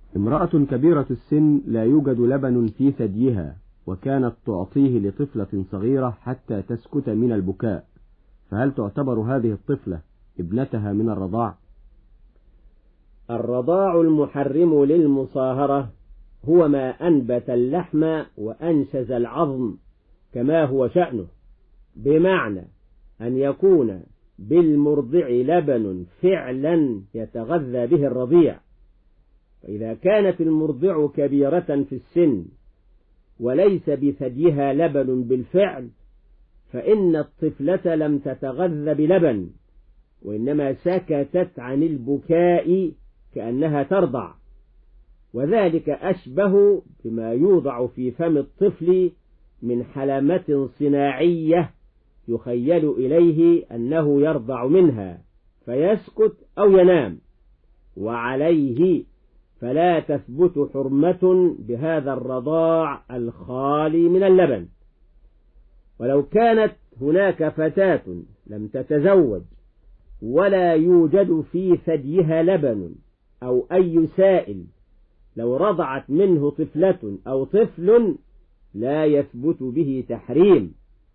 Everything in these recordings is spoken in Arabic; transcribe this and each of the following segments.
امرأة كبيرة السن لا يوجد لبن في ثديها، وكانت تعطيه لطفلة صغيرة حتى تسكت من البكاء، فهل تعتبر هذه الطفلة ابنتها من الرضاع؟ الرضاع المحرم للمصاهرة هو ما أنبت اللحم وأنشز العظم كما هو شأنه، بمعنى أن يكون بالمرضع لبن فعلا يتغذى به الرضيع. فإذا كانت المرضع كبيرة في السن وليس بثديها لبن بالفعل، فإن الطفلة لم تتغذى بلبن، وإنما سكتت عن البكاء كأنها ترضع، وذلك أشبه بما يوضع في فم الطفل من حلمة صناعية يخيل إليه أنه يرضع منها فيسكت أو ينام، وعليه فلا تثبت حرمة بهذا الرضاع الخالي من اللبن. ولو كانت هناك فتاة لم تتزوج ولا يوجد في ثديها لبن أو أي سائل، لو رضعت منه طفلة أو طفل لا يثبت به تحريم.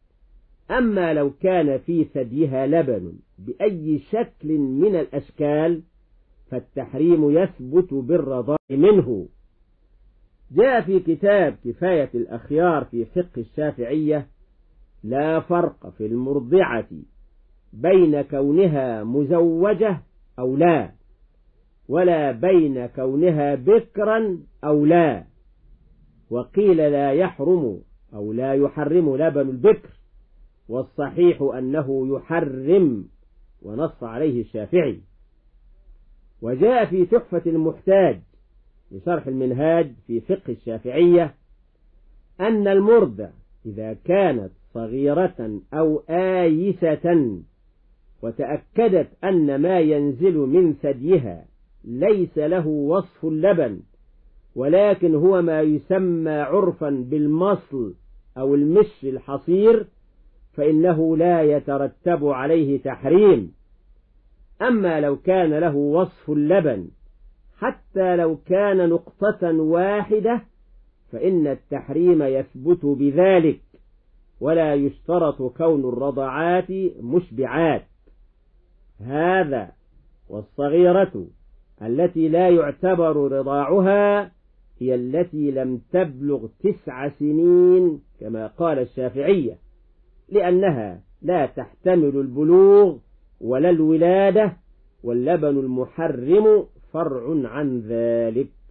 أما لو كان في ثديها لبن بأي شكل من الأشكال فالتحريم يثبت بالرضاع منه. جاء في كتاب كفاية الأخيار في فقه الشافعية: لا فرق في المرضعة بين كونها مزوجة أو لا، ولا بين كونها بكرا أو لا. وقيل لا يحرم أو لا يحرم لبن البكر، والصحيح أنه يحرم، ونص عليه الشافعي. وجاء في تحفة المحتاج لشرح المنهاج في فقه الشافعية أن المرضع إذا كانت صغيرة أو آيسة وتأكدت أن ما ينزل من ثديها ليس له وصف اللبن، ولكن هو ما يسمى عرفا بالمصل أو المش الحصير، فإنه لا يترتب عليه تحريم. أما لو كان له وصف اللبن حتى لو كان نقطة واحدة فإن التحريم يثبت بذلك، ولا يشترط كون الرضعات مشبعات. هذا والصغيرة التي لا يعتبر رضاعها هي التي لم تبلغ 9 سنين كما قال الشافعية، لأنها لا تحتمل البلوغ ولا الولادة، واللبن المحرم فرع عن ذلك.